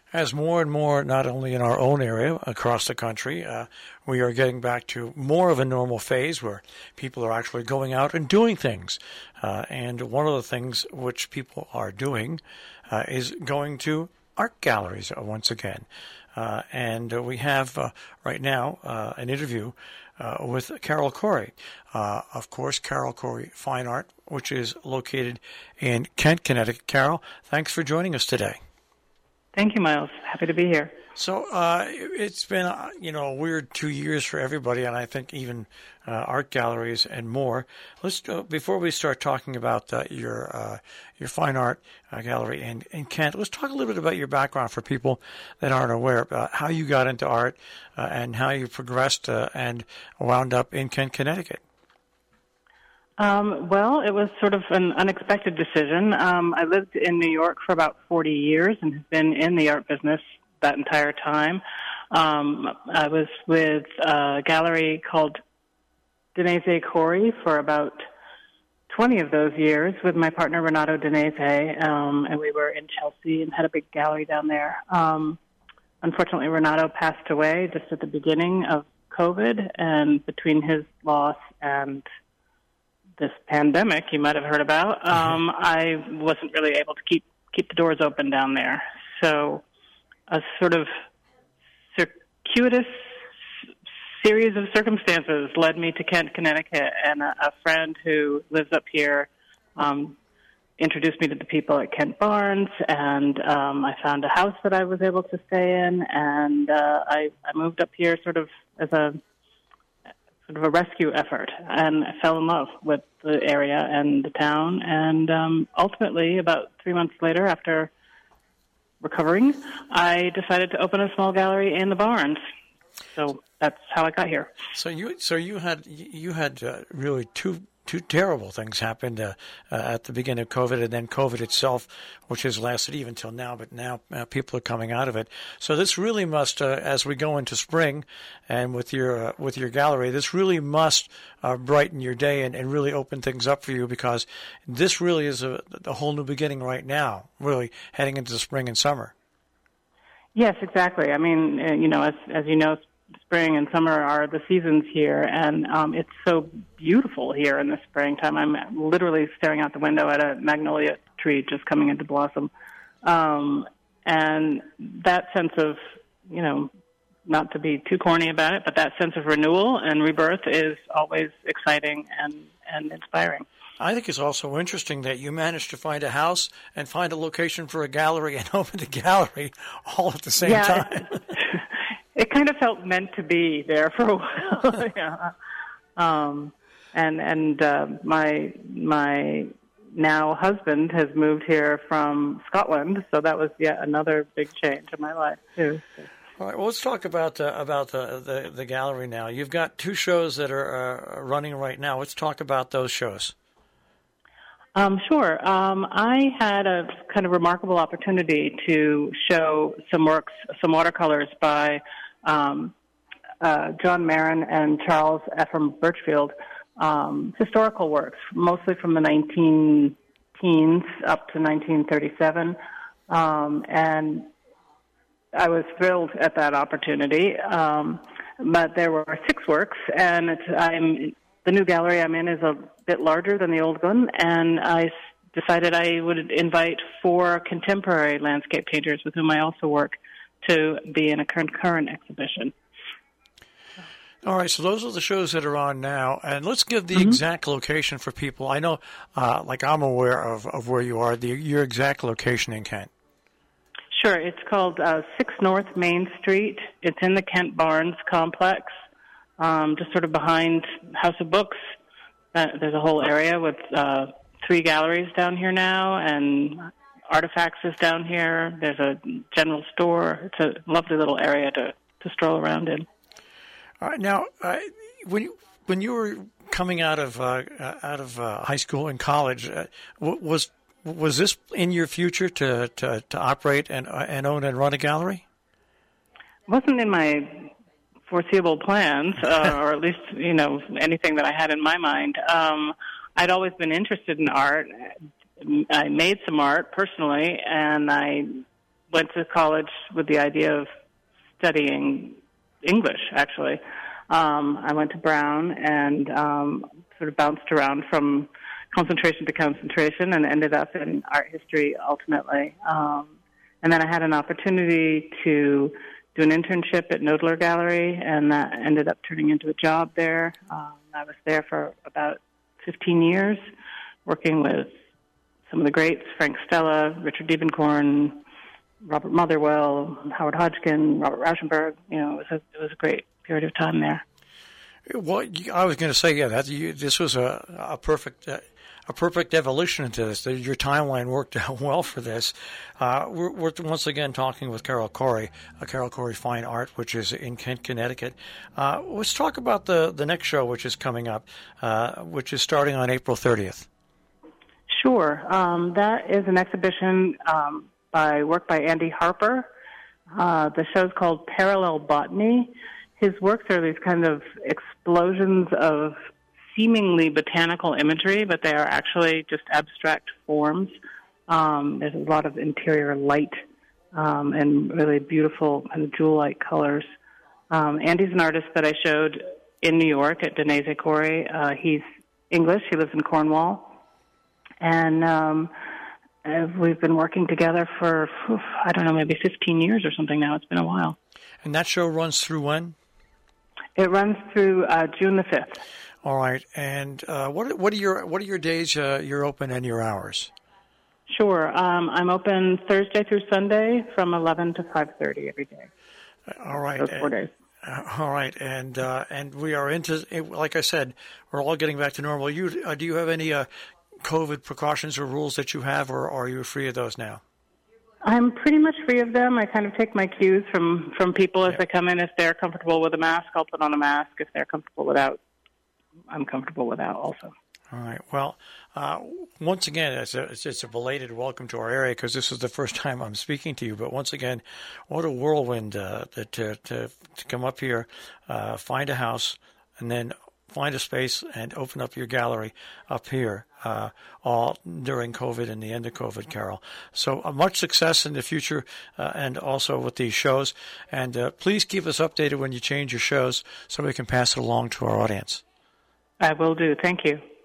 As more and more, not only in our own area, across the country, we are getting back to more of a normal phase where people are actually going out and doing things. And one of the things which people are doing is going to art galleries once again. And we have right now an interview with Carol Corey. Of course, Carol Corey Fine Art, which is located in Kent, Connecticut. Carol, thanks for joining us today. Thank you, Miles. Happy to be here. So it's been, a weird 2 years for everybody, and I think even art galleries and more. Let's before we start talking about your fine art gallery in Kent, let's talk a little bit about your background for people that aren't aware about how you got into art and how you progressed and wound up in Kent, Connecticut. Well, it was sort of an unexpected decision. I lived in New York for about 40 years and have been in the art business that entire time. I was with a gallery called Danese Corey for about 20 of those years with my partner Renato Danese, and we were in Chelsea and had a big gallery down there. Unfortunately, Renato passed away just at the beginning of COVID, and between his loss and this pandemic you might have heard about, I wasn't really able to keep the doors open down there. So a sort of circuitous series of circumstances led me to Kent, Connecticut, and a friend who lives up here introduced me to the people at Kent Barnes, and I found a house that I was able to stay in, and I moved up here sort of as a rescue effort, and I fell in love with the area and the town, and ultimately, about 3 months later, after recovering, I decided to open a small gallery in the Barnes. So that's how I got here. So you had really two terrible things happened at the beginning of COVID, and then COVID itself, which has lasted even till now. But now people are coming out of it. So this really must, as we go into spring, and with your gallery, this really must brighten your day and really open things up for you, because this really is a whole new beginning right now. Really heading into the spring and summer. Yes, exactly. I mean, as you know, spring and summer are the seasons here, and it's so beautiful here in the springtime. I'm literally staring out the window at a magnolia tree just coming into blossom. And that sense of, not to be too corny about it, but that sense of renewal and rebirth is always exciting and inspiring. I think it's also interesting that you managed to find a house and find a location for a gallery and open a gallery all at the same time. It kind of felt meant to be there for a while. Yeah. My now husband has moved here from Scotland, so that was yet another big change in my life too. All right, well, let's talk about the gallery now. You've got two shows that are running right now. Let's talk about those shows. Sure. I had a kind of remarkable opportunity to show some watercolors by John Marin and Charles Ephraim Birchfield, historical works, mostly from the 19-teens up to 1937. And I was thrilled at that opportunity. But there were 6 works, and the new gallery I'm in is a bit larger than the old one, and I decided I would invite 4 contemporary landscape painters with whom I also work to be in a concurrent exhibition. All right, so those are the shows that are on now, and let's give the exact location for people. I know, I'm aware of where you are, your exact location in Kent. Sure, it's called 6 North Main Street. It's in the Kent Barnes complex, just sort of behind House of Books. There's a whole area with 3 galleries down here now, and Artifacts is down here. There's a general store. It's a lovely little area to stroll around in. All right, now, when you were coming out of high school and college, was this in your future to operate and own and run a gallery? It wasn't in my foreseeable plans, or at least anything that I had in my mind. I'd always been interested in art. I made some art personally, and I went to college with the idea of studying English, actually. I went to Brown and sort of bounced around from concentration to concentration and ended up in art history ultimately. And then I had an opportunity to do an internship at Knoedler Gallery, and that ended up turning into a job there. I was there for about 15 years, working with some of the greats, Frank Stella, Richard Diebenkorn, Robert Motherwell, Howard Hodgkin, Robert Rauschenberg. It was a great period of time there. Well, I was going to say, this was a perfect evolution into this. Your timeline worked out well for this. We're once again talking with Carol Corey, Carol Corey Fine Art, which is in Kent, Connecticut. Let's talk about the next show, which is coming up, which is starting on April 30th. Sure. That is an exhibition work by Andy Harper. The show's called Parallel Botany. His works are these kind of explosions of seemingly botanical imagery, but they are actually just abstract forms. There's a lot of interior light and really beautiful kind of jewel-like colors. Andy's an artist that I showed in New York at Denise Corey. He's English. He lives in Cornwall. And we've been working together for, maybe 15 years or something now. It's been a while. And that show runs through when? It runs through June the 5th. All right. And what are your days you're open and your hours? Sure. I'm open Thursday through Sunday from 11 to 5:30 every day. All right. Those 4 days. All right. And we are into, like I said, we're all getting back to normal. Do you have any COVID precautions or rules that you have, or are you free of those now? I'm pretty much free of them. I kind of take my cues from people as they come in. If they're comfortable with a mask, I'll put on a mask. If they're comfortable without, I'm comfortable without also. All right. Well, once again, it's a belated welcome to our area because this is the first time I'm speaking to you. But once again, what a whirlwind to come up here, find a house, and then find a space and open up your gallery up here, all during COVID and the end of COVID, Carol. So much success in the future and also with these shows. And please keep us updated when you change your shows so we can pass it along to our audience. I will do. Thank you.